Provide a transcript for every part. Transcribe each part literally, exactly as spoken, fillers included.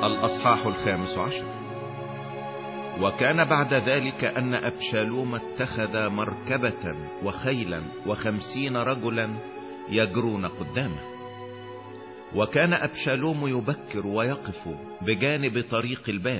الأصحاح الخامس عشر. وكان بعد ذلك أن أبشالوم اتخذ مركبة وخيلا وخمسين رجلا يجرون قدامه. وكان أبشالوم يبكر ويقف بجانب طريق الباب،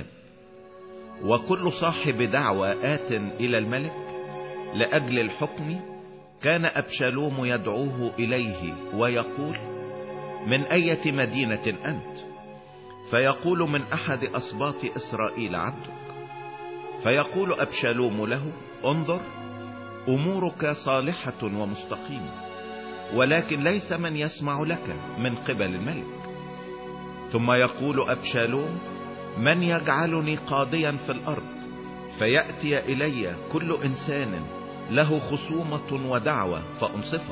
وكل صاحب دعوة آت إلى الملك لأجل الحكم كان أبشالوم يدعوه إليه ويقول: من أية مدينة أنت؟ فيقول: من أحد أسباط إسرائيل عبدك. فيقول أبشالوم له: انظر، أمورك صالحة ومستقيمة، ولكن ليس من يسمع لك من قبل الملك. ثم يقول أبشالوم: من يجعلني قاضيا في الأرض فيأتي إلي كل إنسان له خصومة ودعوة فأنصفه؟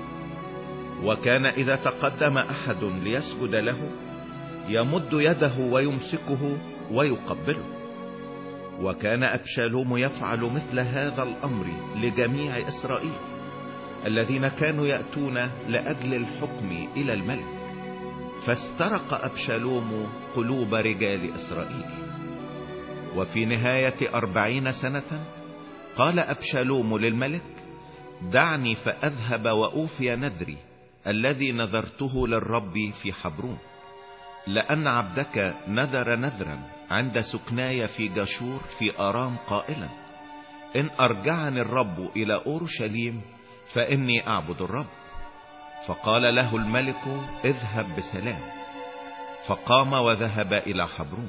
وكان إذا تقدم أحد ليسجد له يمد يده ويمسكه ويقبله. وكان أبشالوم يفعل مثل هذا الأمر لجميع إسرائيل الذين كانوا يأتون لأجل الحكم إلى الملك. فاسترق أبشالوم قلوب رجال إسرائيل. وفي نهاية أربعين سنة قال أبشالوم للملك: دعني فأذهب وأوفي نذري الذي نذرته للرب في حبرون، لأن عبدك نذر نذرا عند سكناي في جاشور في آرام قائلا: إن أرجعني الرب إلى أورشليم فإني أعبد الرب. فقال له الملك: اذهب بسلام. فقام وذهب إلى حبرون.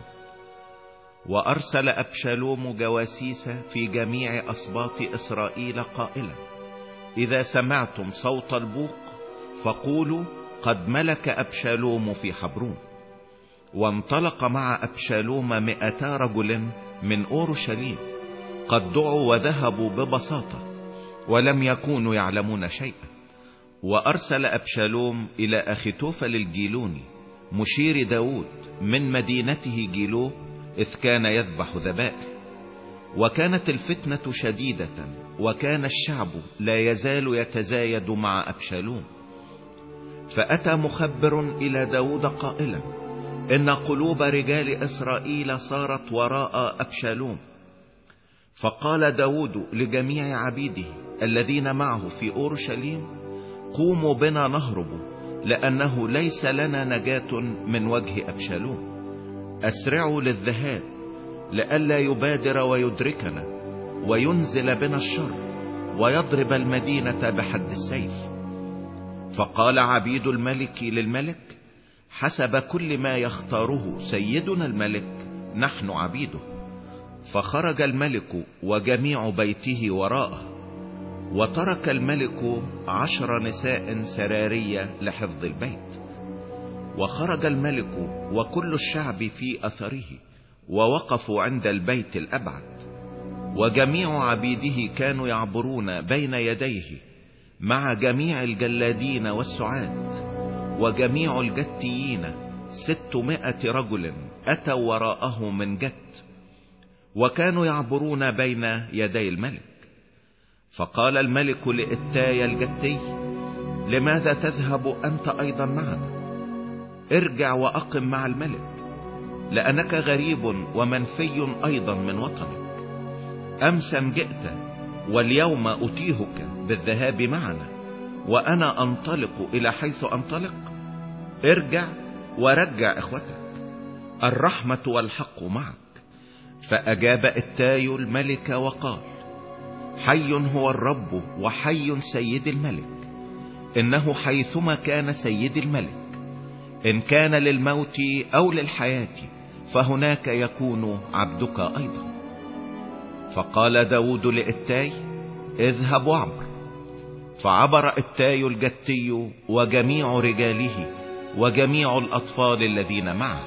وأرسل أبشالوم جواسيس في جميع أسباط إسرائيل قائلا: إذا سمعتم صوت البوق فقولوا: قد ملك أبشالوم في حبرون. وانطلق مع أبشالوم مئتا رجل من أورشليم، قد دعوا وذهبوا ببساطة ولم يكونوا يعلمون شيئا. وأرسل أبشالوم إلى أخيتوفل الجيلوني مشير داود من مدينته جيلو، إذ كان يذبح ذبائح. وكانت الفتنة شديدة، وكان الشعب لا يزال يتزايد مع أبشالوم. فأتى مخبر إلى داود قائلا: إن قلوب رجال إسرائيل صارت وراء أبشالوم. فقال داود لجميع عبيده الذين معه في أورشليم: قوموا بنا نهرب، لأنه ليس لنا نجاة من وجه أبشالوم. أسرعوا للذهاب لئلا يبادر ويدركنا وينزل بنا الشر ويضرب المدينة بحد السيف. فقال عبيد الملك للملك: حسب كل ما يختاره سيدنا الملك نحن عبيده. فخرج الملك وجميع بيته وراءه. وترك الملك عشر نساء سرارية لحفظ البيت. وخرج الملك وكل الشعب في أثره ووقفوا عند البيت الأبعد. وجميع عبيده كانوا يعبرون بين يديه مع جميع الجلادين والسعاد. وجميع الجتيين ستمائة رجل أتوا وراءه من جت، وكانوا يعبرون بين يدي الملك. فقال الملك لإتاي الجتي: لماذا تذهب أنت أيضا معنا؟ ارجع وأقم مع الملك، لأنك غريب ومنفي أيضا من وطنك. أمسا جئت، واليوم أتيهك بالذهاب معنا، وأنا أنطلق إلى حيث أنطلق. ارجع ورجع إخوتك، الرحمة والحق معك. فأجاب إتاي الملك وقال: حي هو الرب وحي سيد الملك، إنه حيثما كان سيد الملك، إن كان للموت أو للحياة فهناك يكون عبدك أيضا. فقال داود لإتاي: اذهب وعبر. فعبر إتاي الجتي وجميع رجاله وجميع الأطفال الذين معه.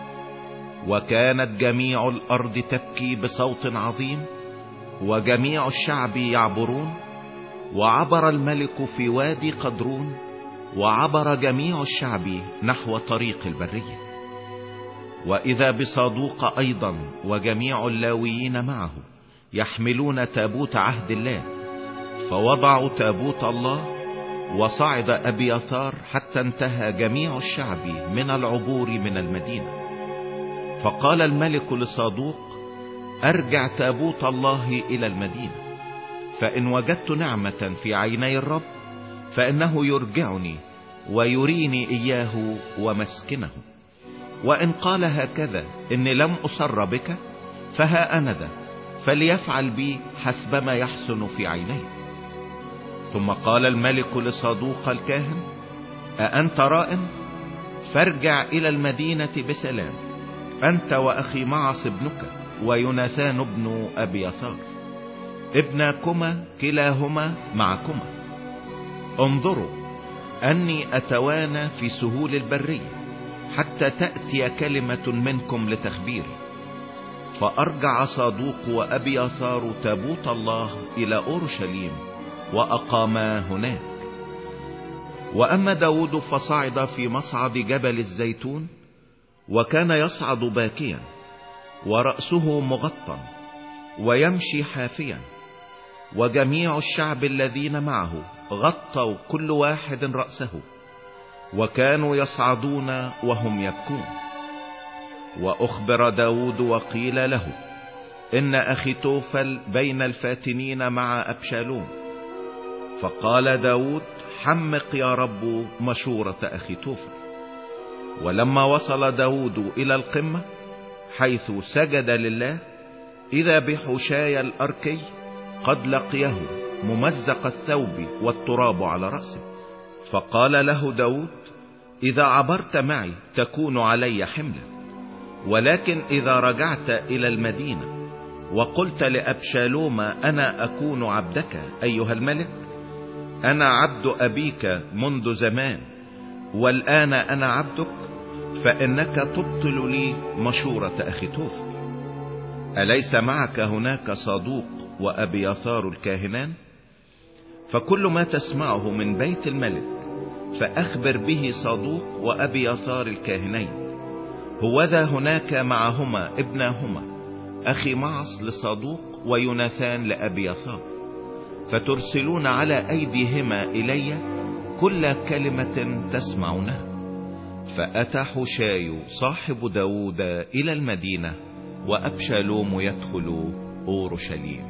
وكانت جميع الأرض تبكي بصوت عظيم، وجميع الشعب يعبرون. وعبر الملك في وادي قدرون، وعبر جميع الشعب نحو طريق البرية. وإذا بصادوق أيضا وجميع اللاويين معه يحملون تابوت عهد الله. فوضعوا تابوت الله، وصعد أبياثار حتى انتهى جميع الشعب من العبور من المدينة. فقال الملك لصادوق: ارجع تابوت الله الى المدينة، فان وجدت نعمة في عيني الرب فانه يرجعني ويريني اياه ومسكنه، وان قال هكذا اني لم اصر بك فها انا ذا، فليفعل بي حسبما يحسن في عينيه. ثم قال الملك لصادوق الكاهن: أأنت راء؟ فارجع إلى المدينة بسلام، أنت وأخي معص ابنك ويوناثان ابن أبياثار ابناكما كلاهما معكما. انظروا أني أتوانى في سهول البرية حتى تأتي كلمة منكم لتخبيري. فأرجع صادوق وأبياثار تابوت الله إلى أورشليم وأقاما هناك. وأما داود فصعد في مصعد جبل الزيتون، وكان يصعد باكيا ورأسه مغطى ويمشي حافيا، وجميع الشعب الذين معه غطوا كل واحد رأسه، وكانوا يصعدون وهم يبكون. وأخبر داود وقيل له: إن أخيتوفل بين الفاتنين مع أبشالوم. فقال داود: حمق يا رب مشورة أخيتوفل. ولما وصل داود إلى القمة حيث سجد لله، إذا بحشاي الأركي قد لقيه ممزق الثوب والتراب على رأسه. فقال له داود: إذا عبرت معي تكون علي حملا، ولكن إذا رجعت إلى المدينة وقلت لأبشالوم: أنا أكون عبدك أيها الملك، أنا عبد أبيك منذ زمان والآن أنا عبدك، فإنك تبطل لي مشورة أخيتوفل. أليس معك هناك صادوق وأبياثار الكاهنان؟ فكل ما تسمعه من بيت الملك فأخبر به صادوق وأبياثار الكاهنين. هوذا هناك معهما ابناهما أخي معص لصادوق ويوناثان لأبياثار، فترسلون على أيديهما إلي كل كلمة تسمعونها. فأتى حشاي صاحب داود إلى المدينة، وأبشالوم يدخل أورشليم.